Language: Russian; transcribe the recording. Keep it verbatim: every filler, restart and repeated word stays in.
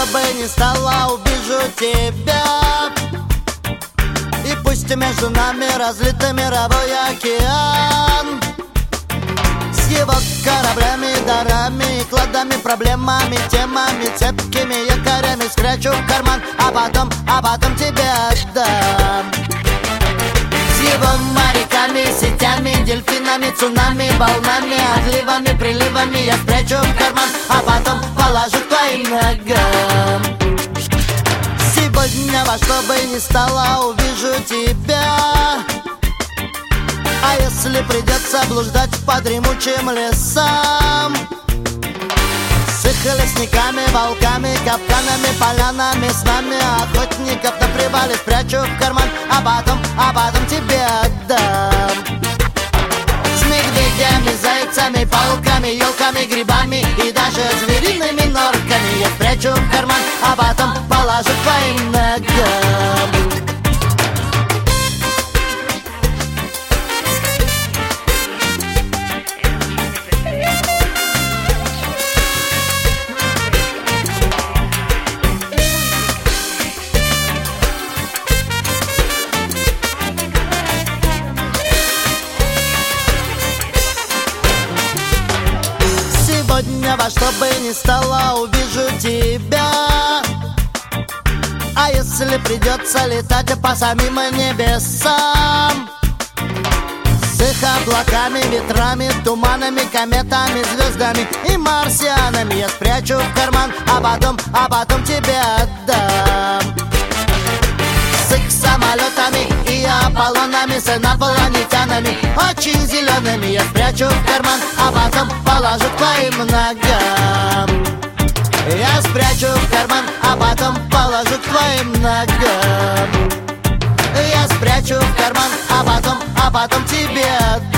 бы ни стало, увижу тебя. И пусть между нами разлит мировой океан, с его кораблями, дарами, кладами, проблемами, темами, цепкими якорями спрячу в карман, а потом, а потом тебе отдам. С его моряками, сетями, дельфинами, цунами, волнами, отливами, приливами я спрячу в карман, а потом положу к твоим ногам. Сегодня во что бы ни стало, увижу тебя. А если придется блуждать по дремучим лесам, с их лесниками, волками, капканами, полянами, с нами охотников на привале спрячу в карман, а потом, а потом тебе отдам. С медведями, зайцами, пауками, елками, грибами и даже звериными норками я спрячу в карман, а потом положу к твоим ногам. Сегодня во что бы ни стало, увижу тебя. А если придется летать по самим небесам, с их облаками, ветрами, туманами, кометами, звездами и марсианами я спрячу в карман, а потом, а потом тебе отдам. С их самолетами и Аполлонами, с инопланетянами, очень зелеными я спрячу в карман, а потом положу к твоим ногам. Я спрячу в карман, а потом положу к твоим ногам. Я спрячу в карман, а потом, а потом тебе отдам.